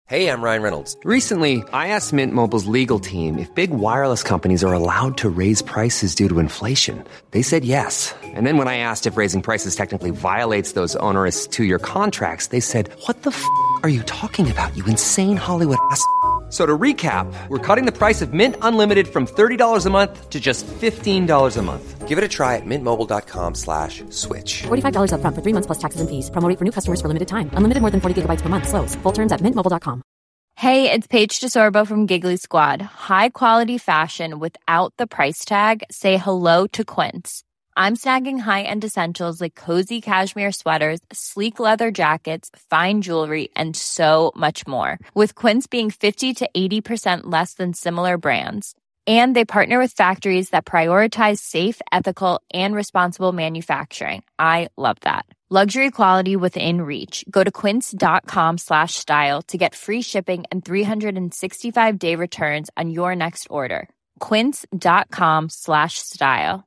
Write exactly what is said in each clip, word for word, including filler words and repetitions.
Hey, I'm Ryan Reynolds. Recently, I asked Mint Mobile's legal team if big wireless companies are allowed to raise prices due to inflation. They said yes. And then when I asked if raising prices technically violates those onerous two-year contracts, they said, what the f*** are you talking about, you insane Hollywood ass f- So to recap, we're cutting the price of Mint Unlimited from thirty dollars a month to just fifteen dollars a month. Give it a try at mintmobile.com slash switch. forty-five dollars up front for three months plus taxes and fees. Promo rate for new customers for limited time. Unlimited more than forty gigabytes per month. Slows full terms at mint mobile dot com. Hey, it's Paige DeSorbo from Giggly Squad. High quality fashion without the price tag. Say hello to Quince. I'm snagging high-end essentials like cozy cashmere sweaters, sleek leather jackets, fine jewelry, and so much more. With Quince being fifty to eighty percent less than similar brands. And they partner with factories that prioritize safe, ethical, and responsible manufacturing. I love that. Luxury quality within reach. Go to quince.com slash style to get free shipping and three sixty-five day returns on your next order. Quince.com slash style.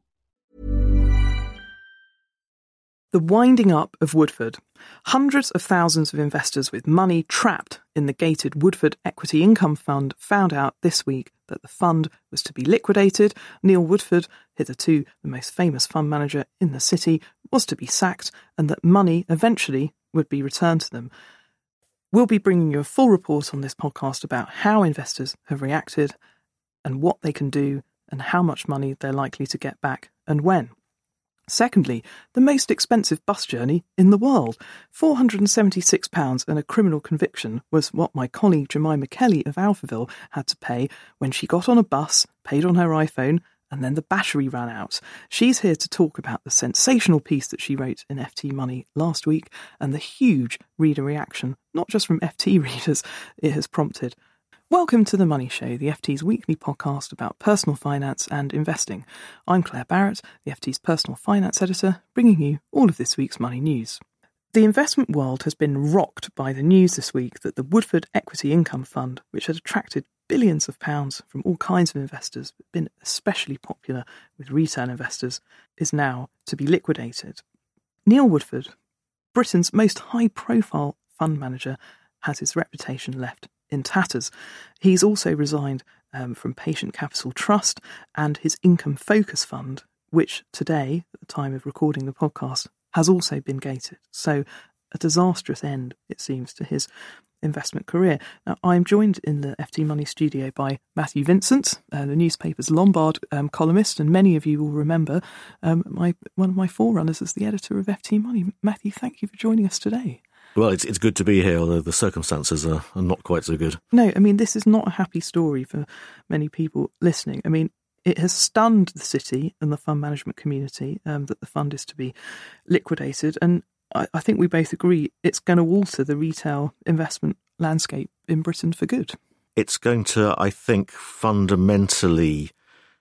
The winding up of Woodford. Hundreds of thousands of investors with money trapped in the gated Woodford Equity Income Fund found out this week that the fund was to be liquidated. Neil Woodford, hitherto the most famous fund manager in the city, was to be sacked, and that money eventually would be returned to them. We'll be bringing you a full report on this podcast about how investors have reacted and what they can do and how much money they're likely to get back and when. Secondly, the most expensive bus journey in the world. four hundred seventy-six pounds and a criminal conviction was what my colleague Jemima Kelly of Alphaville had to pay when she got on a bus, paid on her iPhone, and then the battery ran out. She's here to talk about the sensational piece that she wrote in F T Money last week and the huge reader reaction, not just from F T readers, it has prompted. Welcome to The Money Show, the F T's weekly podcast about personal finance and investing. I'm Claire Barrett, the F T's personal finance editor, bringing you all of this week's money news. The investment world has been rocked by the news this week that the Woodford Equity Income Fund, which had attracted billions of pounds from all kinds of investors, but been especially popular with retail investors, is now to be liquidated. Neil Woodford, Britain's most high-profile fund manager, has his reputation left in tatters. He's also resigned um, from Patient Capital Trust and his Income Focus Fund, which today, at the time of recording the podcast, has also been gated. So a disastrous end, it seems, to his investment career. Now, I'm joined in the F T Money studio by Matthew Vincent, uh, the newspaper's Lombard um, columnist, and many of you will remember um, my one of my forerunners as the editor of F T Money. Matthew, thank you for joining us today. Well, it's it's good to be here, although the circumstances are, are not quite so good. No, I mean, this is not a happy story for many people listening. I mean, it has stunned the city and the fund management community um, that the fund is to be liquidated. And I, I think we both agree it's going to alter the retail investment landscape in Britain for good. It's going to, I think, fundamentally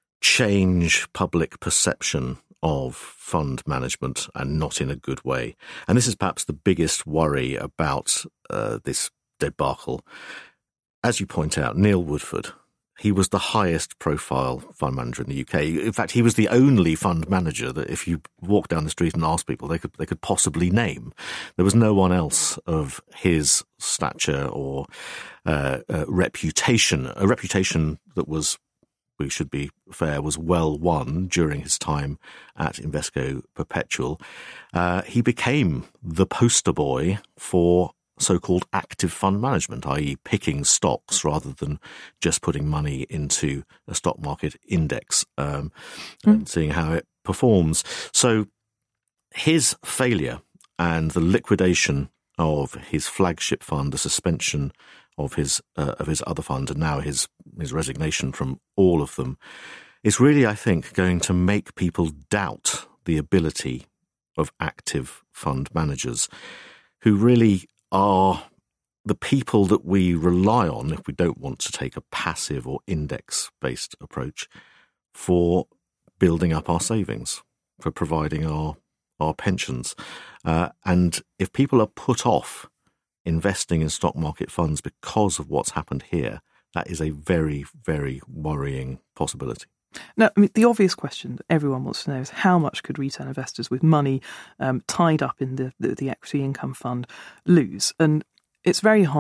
change public perception of fund management, and not in a good way. And this is perhaps the biggest worry about uh, this debacle. As you point out, Neil Woodford, he was the highest profile fund manager in the U K. In fact, he was the only fund manager that if you walk down the street and ask people, they could they could possibly name. There was no one else of his stature or uh, uh, reputation, a reputation that was, we should be fair, was well won during his time at Invesco Perpetual. Uh, he became the poster boy for so-called active fund management, that is picking stocks rather than just putting money into a stock market index um, mm. and seeing how it performs. So his failure and the liquidation of his flagship fund, the suspension of his uh, of his other funds, and now his his resignation from all of them, is really, I think, going to make people doubt the ability of active fund managers, who really are the people that we rely on if we don't want to take a passive or index-based approach for building up our savings, for providing our our pensions. Uh, and if people are put off investing in stock market funds because of what's happened here, that is a very, very worrying possibility. Now, I mean, the obvious question that everyone wants to know is how much could retail investors with money um, tied up in the, the, the equity income fund lose? And it's very hard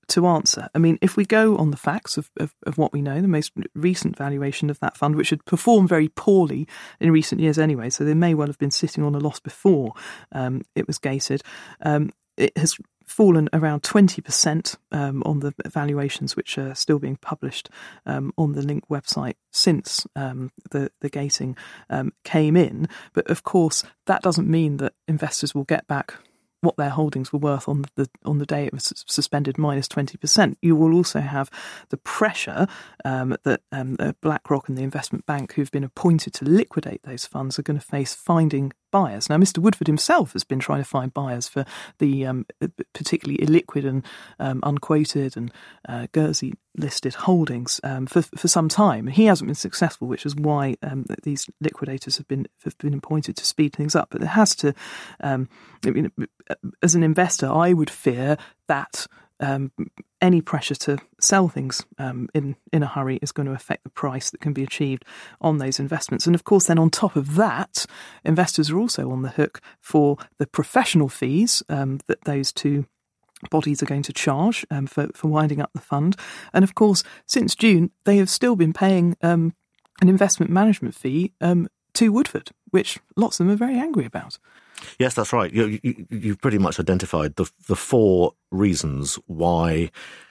to answer. I mean, if we go on the facts of, of, of what we know, the most recent valuation of that fund, which had performed very poorly in recent years anyway, so they may well have been sitting on a loss before um, it was gated, um, it has fallen around twenty percent um, on the valuations which are still being published um, on the Link website since um, the, the gating um, came in. But of course, that doesn't mean that investors will get back what their holdings were worth on the on the day it was suspended, minus twenty percent. You will also have the pressure um, that um, BlackRock and the investment bank who've been appointed to liquidate those funds are going to face finding buyers. Now, Mister Woodford himself has been trying to find buyers for the um, particularly illiquid and um, unquoted and uh, Guernsey listed holdings um, for for some time. He hasn't been successful, which is why um, these liquidators have been have been appointed to speed things up. But it has to, um, I mean, as an investor, I would fear that um, any pressure to sell things um, in in a hurry is going to affect the price that can be achieved on those investments. And of course, then on top of that, investors are also on the hook for the professional fees um, that those two bodies are going to charge um, for, for winding up the fund. And of course, since June, they have still been paying um, an investment management fee um, to Woodford, which lots of them are very angry about. Yes, that's right. You, you, you've pretty much identified the the four reasons why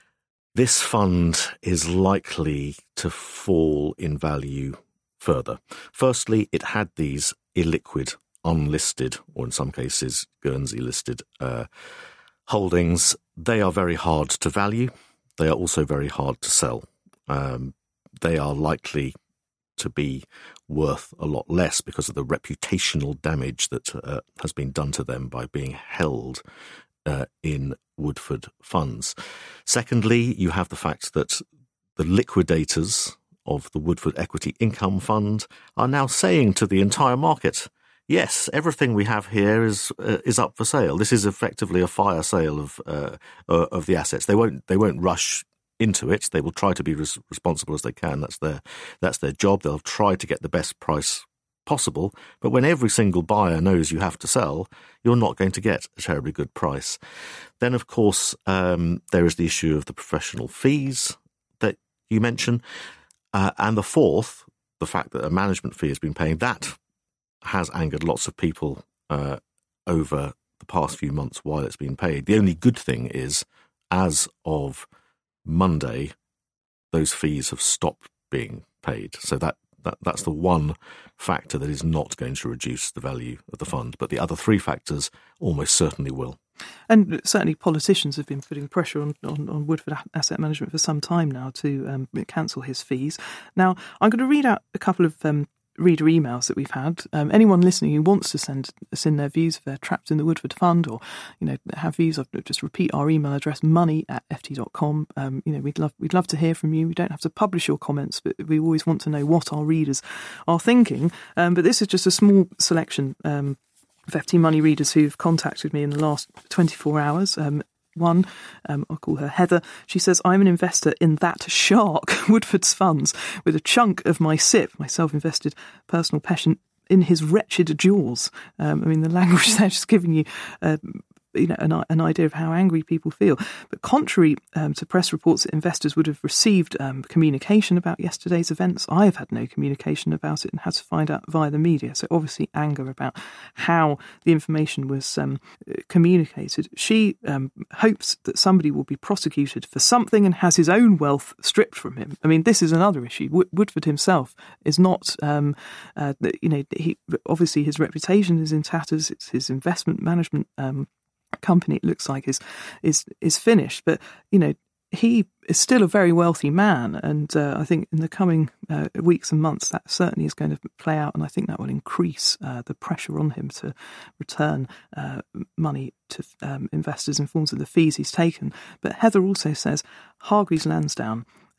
this fund is likely to fall in value further. Firstly, it had these illiquid, unlisted, or in some cases Guernsey listed uh, holdings. They are very hard to value. They are also very hard to sell. Um, they are likely to be worth a lot less because of the reputational damage that uh, has been done to them by being held uh, in Woodford funds. Secondly, you have the fact that the liquidators of the Woodford Equity Income Fund are now saying to the entire market, yes, everything we have here is uh, is up for sale. This is effectively a fire sale of uh, uh, of the assets. They won't they won't rush into it. They will try to be as responsible as they can. That's their that's their job. They'll try to get the best price possible. But when every single buyer knows you have to sell, you're not going to get a terribly good price. Then, of course, um, there is the issue of the professional fees that you mentioned, uh, and the fourth, the fact that a management fee has been paying, that has angered lots of people uh, over the past few months while it's been paid. The only good thing is, as of Monday, those fees have stopped being paid. So that, that that's the one factor that is not going to reduce the value of the fund. But the other three factors almost certainly will. And certainly politicians have been putting pressure on, on, on Woodford Asset Management for some time now to um, cancel his fees. Now, I'm going to read out a couple of um, reader emails that we've had. Um, anyone listening who wants to send us in their views if they're trapped in the Woodford Fund or, you know, have views, I'll just repeat our email address, money at f t dot com. Um, you know, we'd love we'd love to hear from you. We don't have to publish your comments, but we always want to know what our readers are thinking. Um, but this is just a small selection um, of F T Money readers who've contacted me in the last twenty-four hours. Um, One, um, I'll call her Heather. She says, I'm an investor in that shark, Woodford's funds, with a chunk of my S I P, my self-invested personal pension, in his wretched jaws. Um, I mean, the language there just giving you uh, you know, an, an idea of how angry people feel. But contrary um, to press reports that investors would have received um, communication about yesterday's events, I have had no communication about it and had to find out via the media. So obviously anger about how the information was um, communicated. She um, hopes that somebody will be prosecuted for something and has his own wealth stripped from him. I mean, this is another issue. W- Woodford himself is not, um, uh, you know, he obviously his reputation is in tatters. It's his investment management um company, it looks like, is is is finished, but you know, he is still a very wealthy man, and uh, I think in the coming uh, weeks and months that certainly is going to play out, and I think that will increase uh, the pressure on him to return uh, money to um, investors in forms of the fees he's taken. But Heather also says Hargreaves Lansdown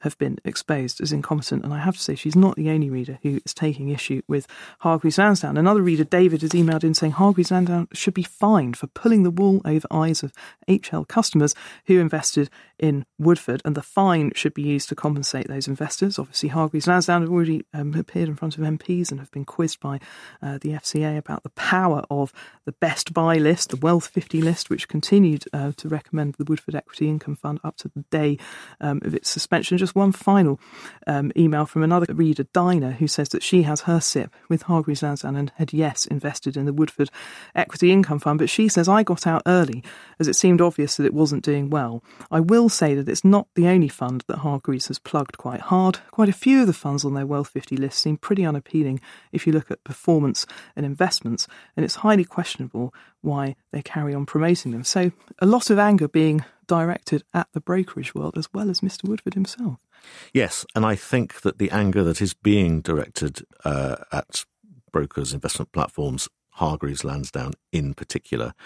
have been exposed as incompetent. And I have to say, she's not the only reader who is taking issue with Hargreaves Lansdown. Another reader, David, has emailed in saying Hargreaves Lansdown should be fined for pulling the wool over eyes of H L customers who invested in Woodford, and the fine should be used to compensate those investors. Obviously, Hargreaves Lansdown have already um, appeared in front of M Ps and have been quizzed by uh, the F C A about the power of the Best Buy list, the Wealth fifty list, which continued uh, to recommend the Woodford Equity Income Fund up to the day um, of its suspension. Just one final um, email from another reader, Dinah, who says that she has her S I P with Hargreaves Lansdown and had, yes, invested in the Woodford Equity Income Fund, but she says, I got out early as it seemed obvious that it wasn't doing well. I will say that it's not the only fund that Hargreaves has plugged quite hard. Quite a few of the funds on their Wealth fifty list seem pretty unappealing if you look at performance and investments, and it's highly questionable why they carry on promoting them. So a lot of anger being directed at the brokerage world as well as Mister Woodford himself. Yes, and I think that the anger that is being directed uh, at brokers, investment platforms, Hargreaves Lansdown in particular,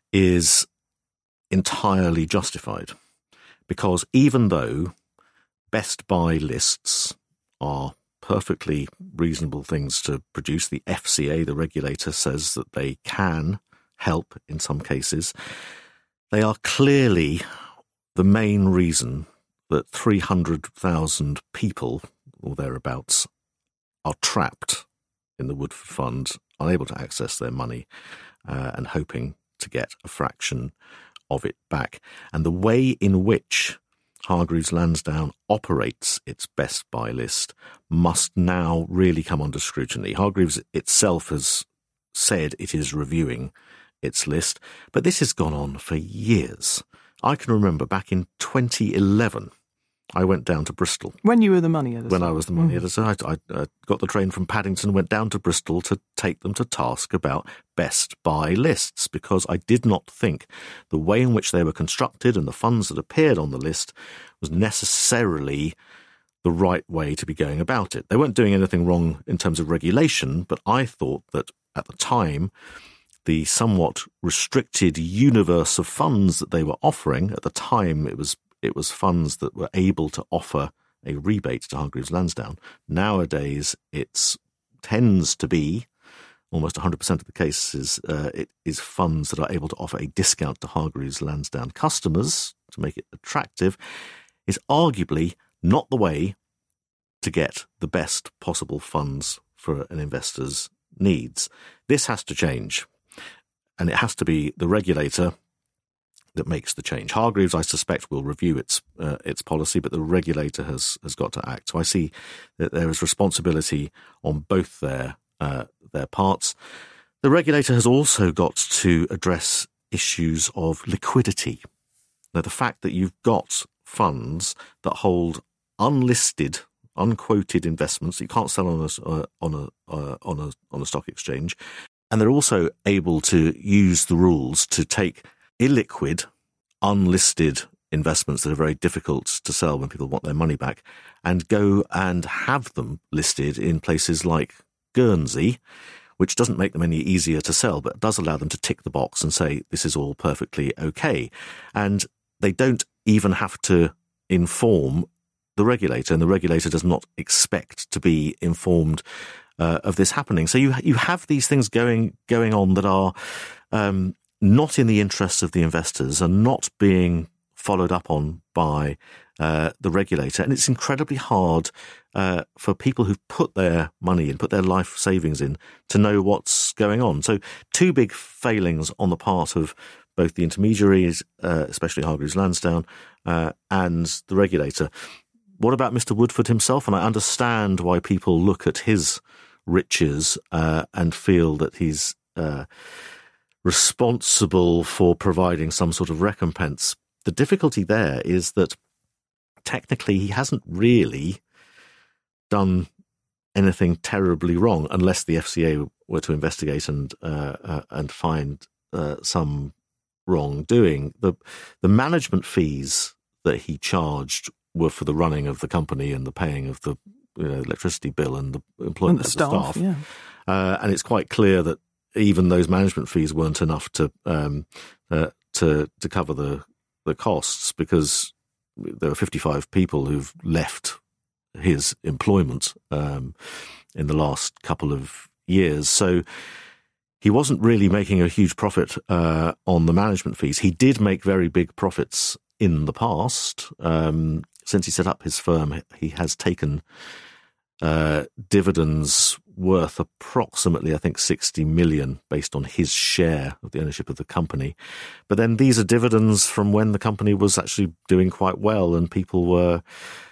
is entirely justified. Because even though Best Buy lists are perfectly reasonable things to produce, the F C A, the regulator, says that they can help in some cases, they are clearly the main reason that three hundred thousand people, or thereabouts, are trapped in the Woodford Fund, unable to access their money uh, and hoping to get a fraction of it back. And the way in which Hargreaves Lansdown operates its Best Buy list must now really come under scrutiny. Hargreaves itself has said it is reviewing its list, but this has gone on for years. I can remember back in twenty eleven, I went down to Bristol. When you were the money editor? When I was the money mm. editor. I, I uh, got the train from Paddington, went down to Bristol to take them to task about Best Buy lists, because I did not think the way in which they were constructed and the funds that appeared on the list was necessarily the right way to be going about it. They weren't doing anything wrong in terms of regulation, but I thought that at the time, the somewhat restricted universe of funds that they were offering, at the time it was it was funds that were able to offer a rebate to Hargreaves Lansdown. Nowadays, it tends to be, almost one hundred percent of the cases, uh, it is funds that are able to offer a discount to Hargreaves Lansdown customers to make it attractive, is arguably not the way to get the best possible funds for an investor's needs. This has to change. And it has to be the regulator that makes the change. Hargreaves, I suspect, will review its uh, its policy, but the regulator has has got to act. So I see that there is responsibility on both their uh, their parts. The regulator has also got to address issues of liquidity. Now, the fact that you've got funds that hold unlisted, unquoted investments that you can't sell on a uh, on a uh, on a on a stock exchange. And they're also able to use the rules to take illiquid, unlisted investments that are very difficult to sell when people want their money back and go and have them listed in places like Guernsey, which doesn't make them any easier to sell, but does allow them to tick the box and say this is all perfectly okay. And they don't even have to inform the regulator, and the regulator does not expect to be informed Uh, of this happening. So you you have these things going going on that are um, not in the interests of the investors and not being followed up on by uh, the regulator. And it's incredibly hard uh, for people who've put their money in, put their life savings in, to know what's going on. So two big failings on the part of both the intermediaries, uh, especially Hargreaves Lansdown, uh, and the regulator. What about Mister Woodford himself? And I understand why people look at his riches uh, and feel that he's uh, responsible for providing some sort of recompense. The difficulty there is that technically he hasn't really done anything terribly wrong, unless the F C A were to investigate and uh, uh, and find uh, some wrongdoing. The the management fees that he charged were for the running of the company and the paying of the you know, electricity bill and the employment and the of the staff. staff. Yeah. Uh, and it's quite clear that even those management fees weren't enough to um, uh, to to cover the the costs, because there were fifty-five people who've left his employment um, in the last couple of years. So he wasn't really making a huge profit uh, on the management fees. He did make very big profits in the past. Um, since he set up his firm, he has taken uh, dividends worth approximately, I think, sixty million based on his share of the ownership of the company. But then these are dividends from when the company was actually doing quite well and people were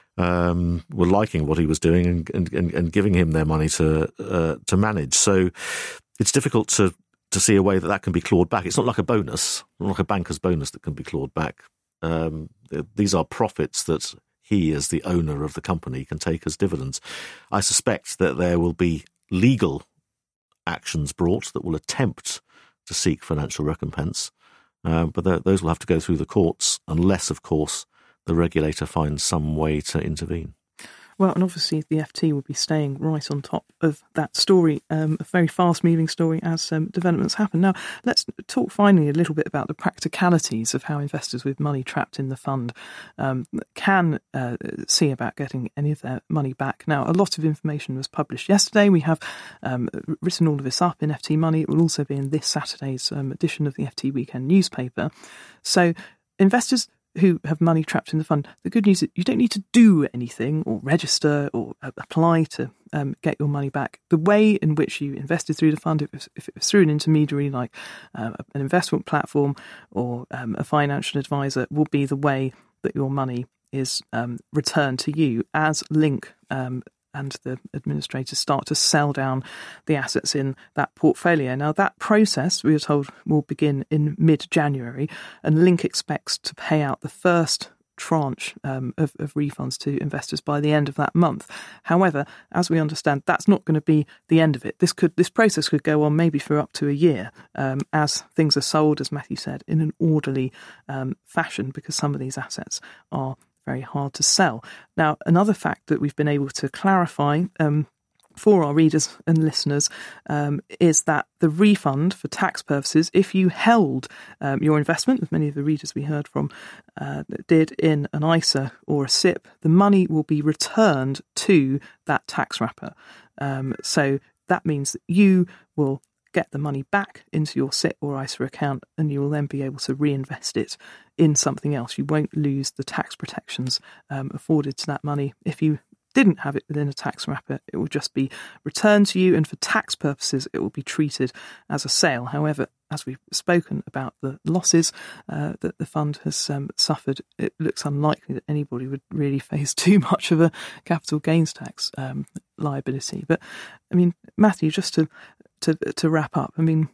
um, were liking what he was doing and, and, and giving him their money to uh, to manage. So it's difficult to, to see a way that that can be clawed back. It's not like a bonus, not like a banker's bonus that can be clawed back. Um, these are profits that he, as the owner of the company, can take as dividends. I suspect that there will be legal actions brought that will attempt to seek financial recompense, uh, but th- those will have to go through the courts, unless, of course, the regulator finds some way to intervene. Well, and obviously the F T will be staying right on top of that story, um, a very fast-moving story as um, developments happen. Now, let's talk finally a little bit about the practicalities of how investors with money trapped in the fund um, can uh, see about getting any of their money back. Now, a lot of information was published yesterday. We have um, written all of this up in F T Money. It will also be in this Saturday's um, edition of the F T Weekend newspaper. So investors who have money trapped in the fund, the good news is you don't need to do anything or register or uh, apply to um, get your money back. The way in which you invested through the fund, if it was, if it was through an intermediary like uh, an investment platform or um, a financial advisor, will be the way that your money is um, returned to you as Link um, and the administrators start to sell down the assets in that portfolio. Now, that process, we are told, will begin in mid-January, and Link expects to pay out the first tranche um, of, of refunds to investors by the end of that month. However, as we understand, that's not going to be the end of it. This could this process could go on maybe for up to a year um, as things are sold, as Matthew said, in an orderly um, fashion, because some of these assets are very hard to sell. Now, another fact that we've been able to clarify um, for our readers and listeners um, is that the refund for tax purposes, if you held um, your investment, as many of the readers we heard from uh, did, in an I S A or a S I P, the money will be returned to that tax wrapper. Um, so that means that you will get the money back into your S I P or I S A account, and you will then be able to reinvest it in something else. You won't lose the tax protections um, afforded to that money. If you didn't have it within a tax wrapper, it will just be returned to you, and for tax purposes it will be treated as a sale. However, as we've spoken about the losses uh, that the fund has um, suffered, it looks unlikely that anybody would really face too much of a capital gains tax um, liability. But I mean, Matthew, just to to to wrap up, I mean,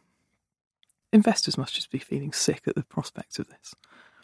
investors must just be feeling sick at the prospect of this.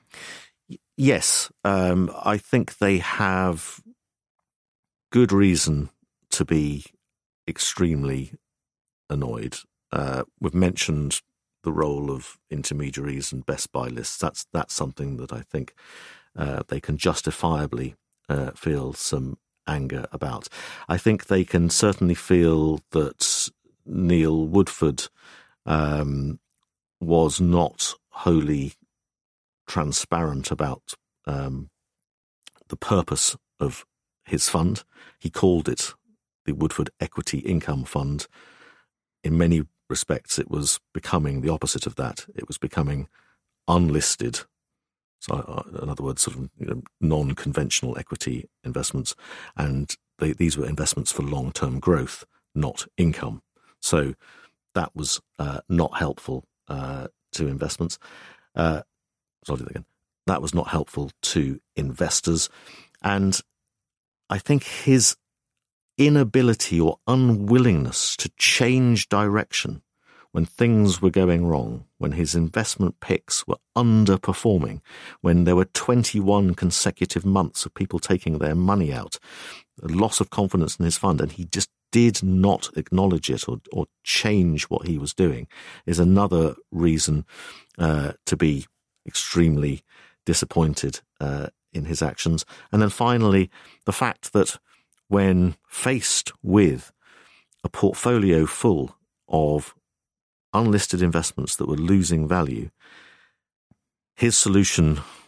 Yes, um, I think they have good reason to be extremely annoyed. Uh, we've mentioned the role of intermediaries and best buy lists. That's that's something that I think uh, they can justifiably uh, feel some anger about. I think they can certainly feel that Neil Woodford um, was not wholly transparent about um, the purpose of his fund. He called it the Woodford Equity Income Fund. In many respects, it was becoming the opposite of that. It was becoming unlisted, so uh, in other words, sort of you know, non-conventional equity investments, and they, these were investments for long-term growth, not income. So that was uh, not helpful uh, to investments. Uh, sorry, again. That was not helpful to investors, and I think his inability or unwillingness to change direction when things were going wrong, when his investment picks were underperforming, when there were twenty-one consecutive months of people taking their money out, a loss of confidence in his fund, and he just did not acknowledge it or, or change what he was doing, is another reason uh, to be extremely disappointed uh, in his actions. And then finally, the fact that when faced with a portfolio full of unlisted investments that were losing value, his solution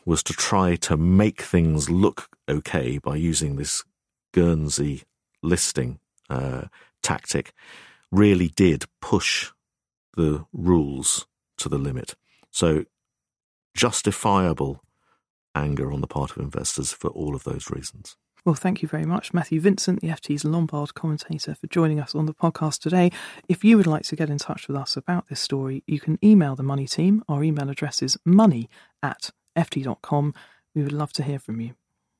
was to try to make things look okay by using this Guernsey listing uh, tactic, really did push the rules to the limit. So justifiable anger on the part of investors for all of those reasons. Well, thank you very much, Matthew Vincent, the F T's Lombard commentator, for joining us on the podcast today. If you would like to get in touch with us about this story, you can email the Money team. Our email address is money at f t dot com. We would love to hear from you.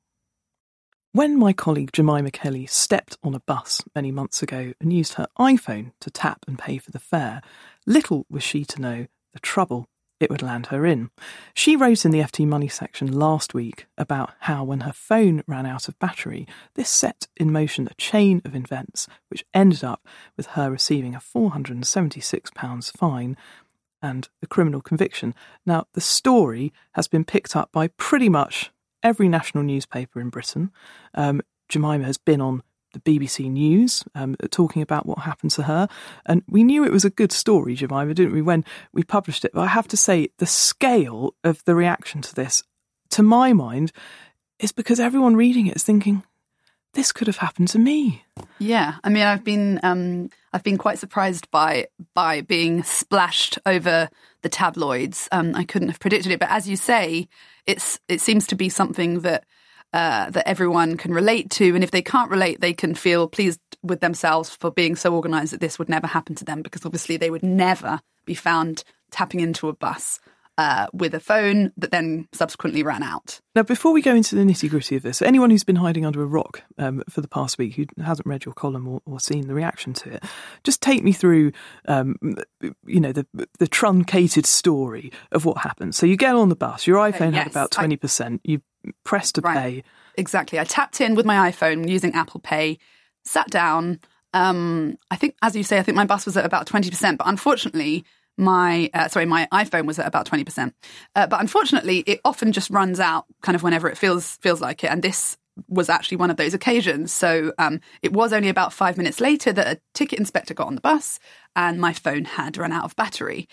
When my colleague Jemima Kelly stepped on a bus many months ago and used her iPhone to tap and pay for the fare, little was she to know the trouble it would land her in. She wrote in the F T Money section last week about how when her phone ran out of battery, this set in motion a chain of events which ended up with her receiving a four hundred seventy-six pounds fine and a criminal conviction. Now, the story has been picked up by pretty much every national newspaper in Britain. Um, Jemima has been on the B B C News, um, talking about what happened to her. And we knew it was a good story, Jemima, didn't we, when we published it? But I have to say, the scale of the reaction to this, to my mind, is because everyone reading it is thinking, this could have happened to me. Yeah, I mean, I've been um, I've been quite surprised by by being splashed over the tabloids. Um, I couldn't have predicted it, but as you say, it's it seems to be something that Uh, that everyone can relate to. And if they can't relate, they can feel pleased with themselves for being so organised that this would never happen to them, because obviously they would never be found tapping into a bus uh, with a phone that then subsequently ran out. Now, before we go into the nitty-gritty of this, anyone who's been hiding under a rock um, for the past week, who hasn't read your column or, or seen the reaction to it, just take me through, um, you know, the the truncated story of what happened. So you get on the bus, your iPhone uh, yes, had about twenty percent, I, you press to right, pay. Exactly. I tapped in with my iPhone using Apple Pay, sat down. Um, I think, as you say, I think my bus was at about twenty percent, but unfortunately, my uh, sorry, my iPhone was at about twenty percent. Uh, but unfortunately, it often just runs out kind of whenever it feels feels like it. And this was actually one of those occasions. So um, it was only about five minutes later that a ticket inspector got on the bus and my phone had run out of battery.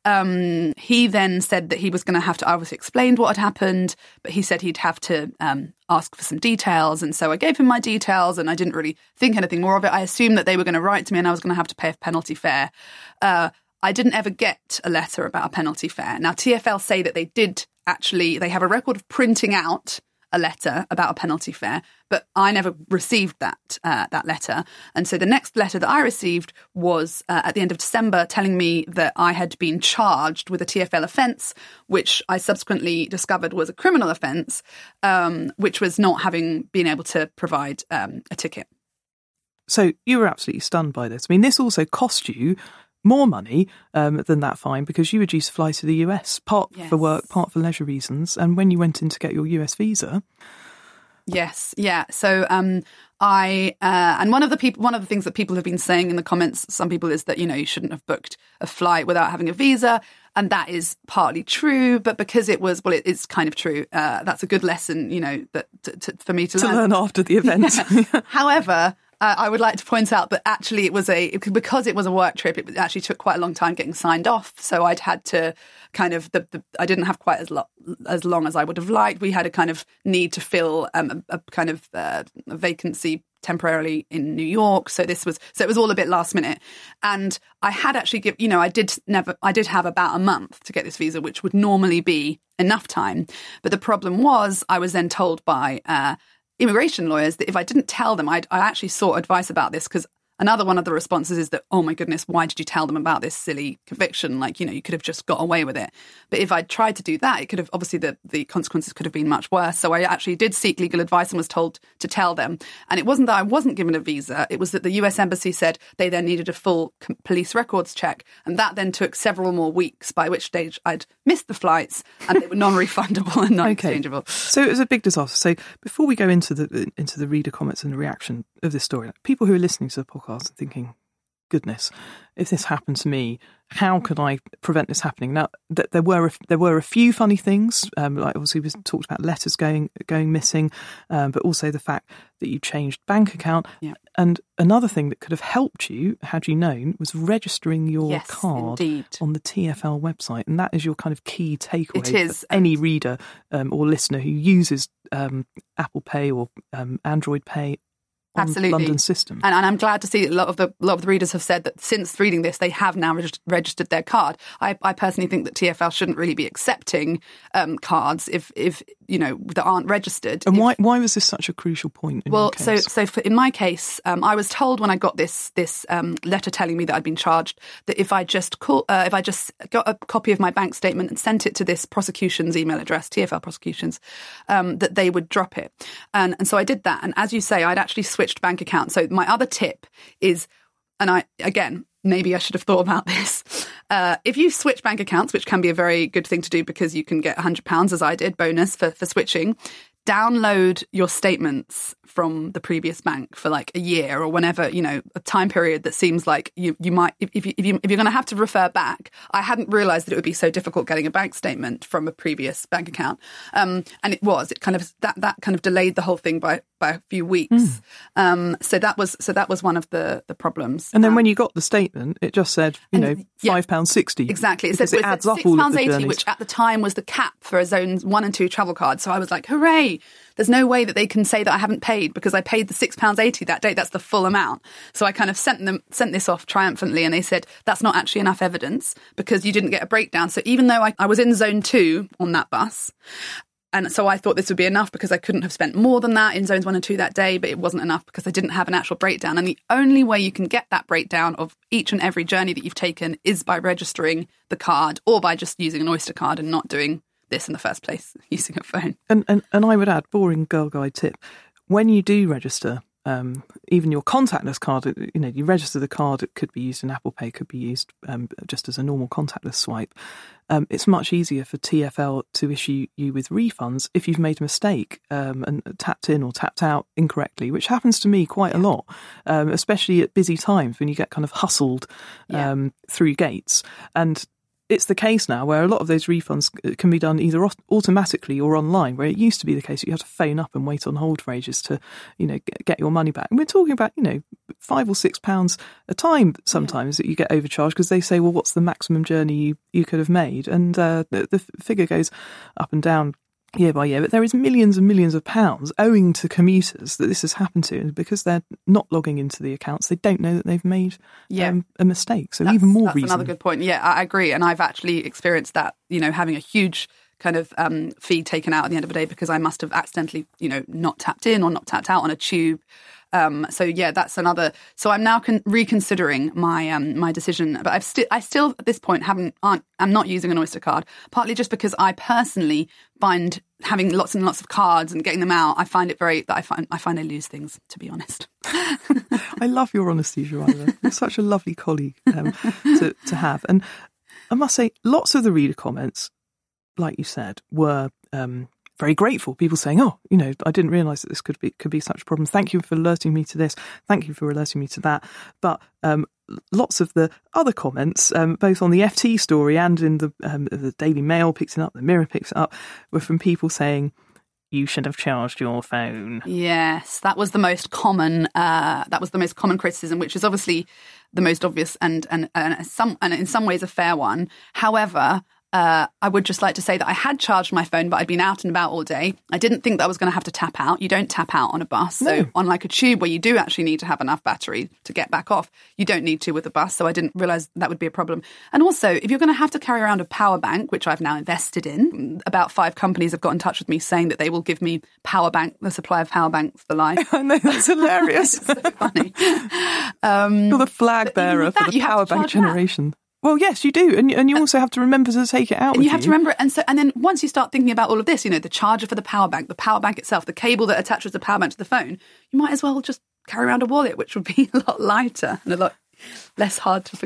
Um, he then said that he was going to have to, I obviously explained what had happened, but he said he'd have to um, ask for some details. And so I gave him my details and I didn't really think anything more of it. I assumed that they were going to write to me and I was going to have to pay a penalty fare. Uh, I didn't ever get a letter about a penalty fare. Now, T F L say that they did actually, they have a record of printing out a letter about a penalty fare, but I never received that uh, that letter. And so the next letter that I received was uh, at the end of December telling me that I had been charged with a T F L offence, which I subsequently discovered was a criminal offence, um, which was not having been able to provide um, a ticket. So you were absolutely stunned by this. I mean, this also cost you more money um, than that fine because you were due to fly to the U S, part yes. for work, part for leisure reasons. And when you went in to get your U S visa... Yes, yeah. So um, I uh, and one of the people, one of the things that people have been saying in the comments, some people, is that, you know, you shouldn't have booked a flight without having a visa, and that is partly true. But because it was, well, it, it's kind of true. Uh, that's a good lesson, you know, that to, to, for me to, to learn. learn after the event. Yeah. However, Uh, I would like to point out that actually it was a, because it was a work trip, it actually took quite a long time getting signed off. So I'd had to kind of, the, the, I didn't have quite as, lo- as long as I would have liked. We had a kind of need to fill um, a, a kind of uh, a vacancy temporarily in New York. So this was, so it was all a bit last minute. And I had actually give, you know, I did never, I did have about a month to get this visa, which would normally be enough time. But the problem was I was then told by, uh, immigration lawyers that if I didn't tell them, I'd, I actually sought advice about this, because another one of the responses is that, oh my goodness, why did you tell them about this silly conviction? Like, you know, you could have just got away with it. But if I'd tried to do that, it could have, obviously the, the consequences could have been much worse. So I actually did seek legal advice and was told to tell them. And it wasn't that I wasn't given a visa. It was that the U S Embassy said they then needed a full police records check. And that then took several more weeks, by which stage I'd missed the flights and they were non-refundable and non-exchangeable. Okay. So it was a big disaster. So before we go into the into the reader comments and the reaction of this story, people who are listening to the podcast and thinking, goodness, if this happened to me, how could I prevent this happening? Now, th- there were a, there were a few funny things, um, like obviously we talked about letters going going missing, um, but also the fact that you changed bank account. Yeah. And another thing that could have helped you, had you known, was registering your Yes, card indeed. on the T F L website. And that is your kind of key takeaway It is. for any reader um, or listener who uses um, Apple Pay or um, Android Pay on Absolutely. London's system. And, and I'm glad to see that a lot of the a lot of the readers have said that since reading this, they have now reg- registered their card. I, I personally think that T F L shouldn't really be accepting um, cards if, if you know that aren't registered. And if, why why was this such a crucial point in Well, your so case? so for, in my case, um, I was told when I got this this um, letter telling me that I'd been charged that if I just call, uh, if I just got a copy of my bank statement and sent it to this prosecution's email address, T F L Prosecutions, um, that they would drop it. And and so I did that. And as you say, I'd actually switched bank accounts. So my other tip is, and I again, maybe I should have thought about this. Uh, if you switch bank accounts, which can be a very good thing to do because you can get one hundred pounds, as I did, bonus for, for switching, download your statements from the previous bank for like a year or whenever, you know, a time period that seems like you, you might, if, if, you, if, you, if you're going to have to refer back. I hadn't realised that it would be so difficult getting a bank statement from a previous bank account. Um, and it was, it kind of, that, that kind of delayed the whole thing by, by a few weeks. Mm. Um, so that was, so that was one of the, the problems. And then um, when you got the statement, it just said, you know, five pounds sixty. Yeah, exactly. It said it adds said up six all of pounds the eighty, journeys. which at the time was the cap for a zone one and two travel card. So I was like, hooray. There's no way that they can say that I haven't paid because I paid the six pounds eighty that day. That's the full amount. So I kind of sent them, sent this off triumphantly, and they said, that's not actually enough evidence because you didn't get a breakdown. So even though I, I was in zone two on that bus, and so I thought this would be enough because I couldn't have spent more than that in zones one and two that day, but it wasn't enough because I didn't have an actual breakdown. And the only way you can get that breakdown of each and every journey that you've taken is by registering the card or by just using an Oyster card and not doing this in the first place, using a phone. And, and, and I would add, boring girl guide tip, when you do register, um, even your contactless card, you know, you register the card, it could be used in Apple Pay, could be used um, just as a normal contactless swipe. Um, it's much easier for T F L to issue you with refunds if you've made a mistake um, and tapped in or tapped out incorrectly, which happens to me quite yeah. a lot, um, especially at busy times when you get kind of hustled um, yeah. through gates. And it's the case now where a lot of those refunds can be done either automatically or online, where it used to be the case that you have to phone up and wait on hold for ages to, you know, get your money back. And we're talking about, you know, five or six pounds a time sometimes yeah. that you get overcharged because they say, well, what's the maximum journey you, you could have made? And uh, the, the figure goes up and down year by year, but there is millions and millions of pounds owing to commuters that this has happened to, and because they're not logging into the accounts, they don't know that they've made yeah. um, a mistake. So that's, even more that's reason. Another good point. Yeah, I agree, and I've actually experienced that. You know, having a huge kind of um, fee taken out at the end of the day because I must have accidentally, you know, not tapped in or not tapped out on a tube. Um, so yeah, that's another. So I'm now con- reconsidering my um, my decision, but I've still I still at this point haven't aren't I'm not using an Oyster card, partly just because I personally find having lots and lots of cards and getting them out, I find it very that I find I find I lose things, to be honest. I love your honesty, Joanna. You're such a lovely colleague um, to to have, and I must say, lots of the reader comments, like you said, were. Um, very grateful. People saying, oh, you know, I didn't realise that this could be could be such a problem. Thank you for alerting me to this. Thank you for alerting me to that. But um, lots of the other comments, um, both on the F T story and in the um, the Daily Mail picks it up, the Mirror picks it up, were from people saying, you should have charged your phone. Yes, that was the most common. Uh, that was the most common criticism, which is obviously the most obvious and and and some and in some ways a fair one. However, Uh, I would just like to say that I had charged my phone, but I'd been out and about all day. I didn't think that I was going to have to tap out. You don't tap out on a bus. So no. on like a tube where you do actually need to have enough battery to get back off, you don't need to with a bus. So I didn't realise that would be a problem. And also, if you're going to have to carry around a power bank, which I've now invested in, about five companies have got in touch with me saying that they will give me power bank, the supply of power banks for life. I know, that's hilarious. It's so funny. Um, you're the flag bearer for the power bank generation. That. Well, yes, you do. And, and you also have to remember to take it out And with you have you. to remember it. And so, and then once you start thinking about all of this, you know, the charger for the power bank, the power bank itself, the cable that attaches the power bank to the phone, you might as well just carry around a wallet, which would be a lot lighter and a lot less hard to forget.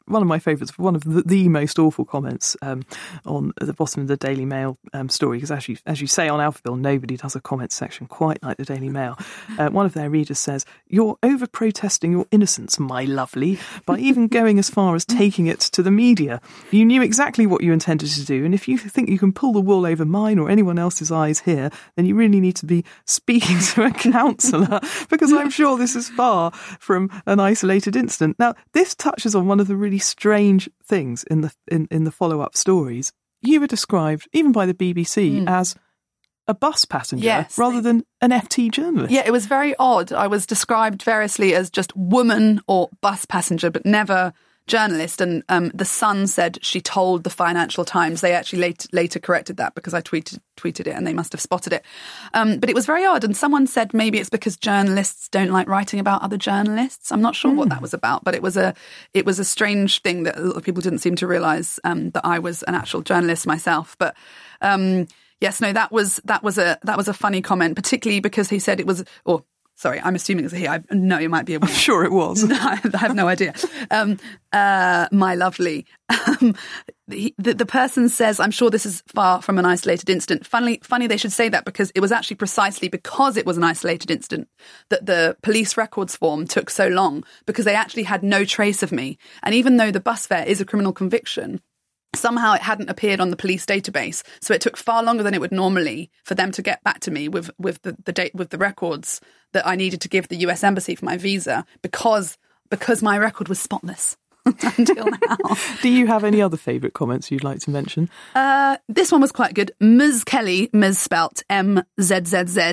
one of my favourites, one of the, the most awful comments um, on at the bottom of the Daily Mail um, story, because as you, as you say on Alphaville, nobody does a comment section quite like the Daily Mail. Uh, one of their readers says, "You're over-protesting your innocence, my lovely, by even going as far as taking it to the media. You knew exactly what you intended to do, and if you think you can pull the wool over mine or anyone else's eyes here, then you really need to be speaking to a counsellor, because I'm sure this is far from an isolated incident." Now, this touches on one of the really strange things in the in, in the follow-up stories. You were described, even by the B B C, mm. as a bus passenger yes. rather than an F T journalist. Yeah, it was very odd. I was described variously as just woman or bus passenger, but never journalist. And um, the Sun said she told the Financial Times. They actually later, later corrected that because I tweeted tweeted it and they must have spotted it. Um, but it was very odd. And someone said maybe it's because journalists don't like writing about other journalists. I'm not sure mm. what that was about, but it was a it was a strange thing that a lot of people didn't seem to realise um, that I was an actual journalist myself. But um, yes, no, that was that was a that was a funny comment, particularly because he said it was or. Sorry, I'm assuming it's a he. I know it might be a woman. I'm sure it was. No, I have no idea. Um, uh, my lovely. Um, the, the, the person says, "I'm sure this is far from an isolated incident." Funny, funny they should say that, because it was actually precisely because it was an isolated incident that the police records form took so long, because they actually had no trace of me. And even though the bus fare is a criminal conviction, somehow it hadn't appeared on the police database, so it took far longer than it would normally for them to get back to me with with the, the date with the records that I needed to give the U S Embassy for my visa, because because my record was spotless until now. Do you have any other favourite comments you'd like to mention? Uh, this one was quite good. Miz Kelly, Miz spelt M Z Z Z.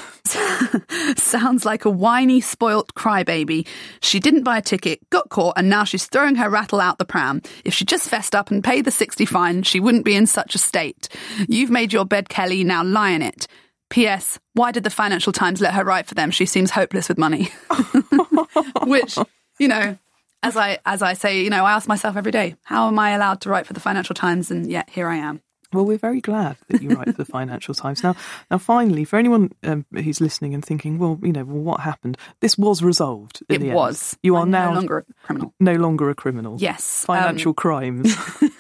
Sounds like a whiny, spoilt crybaby. She didn't buy a ticket, got caught, and now she's throwing her rattle out the pram. If she just fessed up and paid the sixty fine, she wouldn't be in such a state. You've made your bed, Kelly, now lie in it. P S. Why did the Financial Times let her write for them? She seems hopeless with money. Which, you know, as I as I say, you know, I ask myself every day, how am I allowed to write for the Financial Times? And yet here I am. Well, we're very glad that you write for the Financial Times. Now, now, finally, for anyone um, who's listening and thinking, well, you know, well, what happened? This was resolved. In it the was. End. You are I'm now no longer a criminal. No longer a criminal. Yes. Financial um, crimes.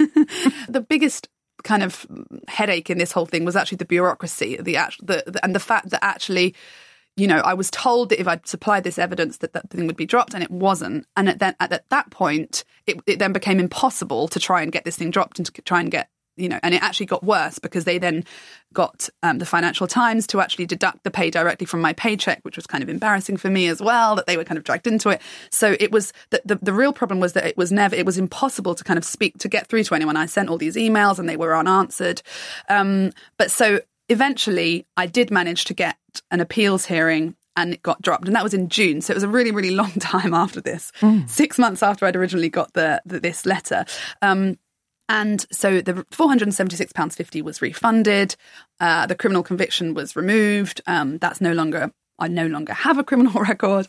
The biggest kind of headache in this whole thing was actually the bureaucracy, the, the, the and the fact that actually, you know, I was told that if I'd supplied this evidence that that thing would be dropped, and it wasn't. And at, then, at that point, it, it then became impossible to try and get this thing dropped and to try and get, you know, and it actually got worse, because they then got um, the Financial Times to actually deduct the pay directly from my paycheck, which was kind of embarrassing for me as well, that they were kind of dragged into it. So it was, the, the, the real problem was that it was never, it was impossible to kind of speak, to get through to anyone. I sent all these emails and they were unanswered. Um, but so eventually I did manage to get an appeals hearing, and it got dropped. And that was in June. So it was a really, really long time after this, mm. six months after I'd originally got the, the this letter. Um, And so the four hundred seventy-six pounds fifty was refunded. Uh, the criminal conviction was removed. Um, that's no longer, I no longer have a criminal record.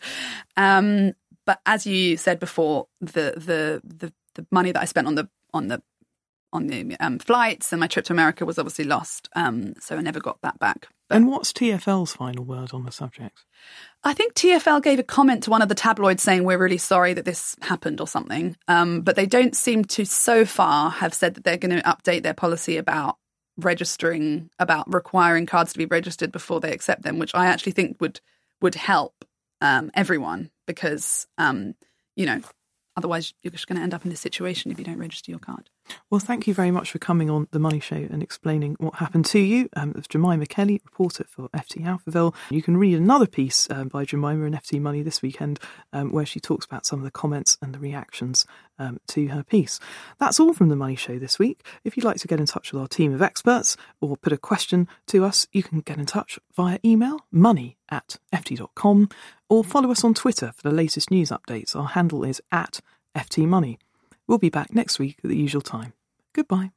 Um, but as you said before, the, the the the money that I spent on the on the on the um, flights and my trip to America was obviously lost. Um, so I never got that back. But and what's T F L's final word on the subject? I think T F L gave a comment to one of the tabloids saying, we're really sorry that this happened or something. Um, but they don't seem to so far have said that they're going to update their policy about registering, about requiring cards to be registered before they accept them, which I actually think would would help um, everyone, because, um, you know, otherwise you're just going to end up in this situation if you don't register your card. Well, thank you very much for coming on The Money Show and explaining what happened to you. Um, it was Jemima Kelly, reporter for F T Alphaville. You can read another piece um, by Jemima in F T Money this weekend um, where she talks about some of the comments and the reactions um, to her piece. That's all from The Money Show this week. If you'd like to get in touch with our team of experts or put a question to us, you can get in touch via email, money at ft dot com, or follow us on Twitter for the latest news updates. Our handle is at F T Money. We'll be back next week at the usual time. Goodbye.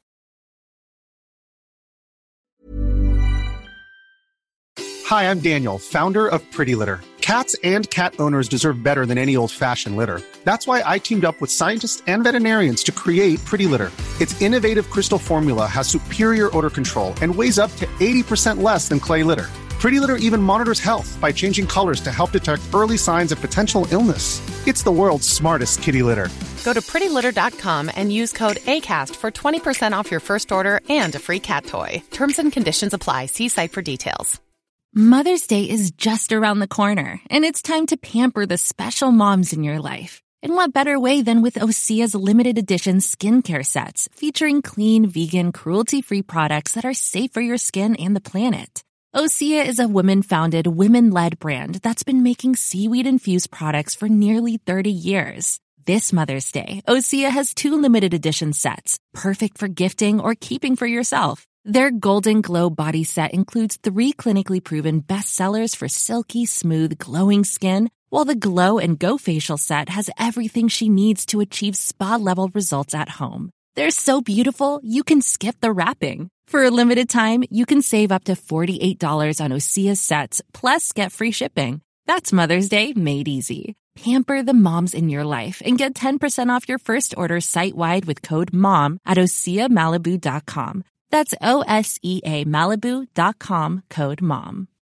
Hi, I'm Daniel, founder of Pretty Litter. Cats and cat owners deserve better than any old-fashioned litter. That's why I teamed up with scientists and veterinarians to create Pretty Litter. Its innovative crystal formula has superior odor control and weighs up to eighty percent less than clay litter. Pretty Litter even monitors health by changing colors to help detect early signs of potential illness. It's the world's smartest kitty litter. Go to pretty litter dot com and use code ACAST for twenty percent off your first order and a free cat toy. Terms and conditions apply. See site for details. Mother's Day is just around the corner, and it's time to pamper the special moms in your life. And what better way than with Osea's limited edition skincare sets, featuring clean, vegan, cruelty-free products that are safe for your skin and the planet. Osea is a women-founded, women-led brand that's been making seaweed-infused products for nearly thirty years. This Mother's Day, Osea has two limited edition sets, perfect for gifting or keeping for yourself. Their Golden Glow body set includes three clinically proven bestsellers for silky, smooth, glowing skin, while the Glow and Go facial set has everything she needs to achieve spa-level results at home. They're so beautiful, you can skip the wrapping. For a limited time, you can save up to forty-eight dollars on Osea's sets, plus get free shipping. That's Mother's Day made easy. Pamper the moms in your life and get ten percent off your first order site-wide with code MOM at osea malibu dot com. That's O S E A Malibu dot com, code MOM.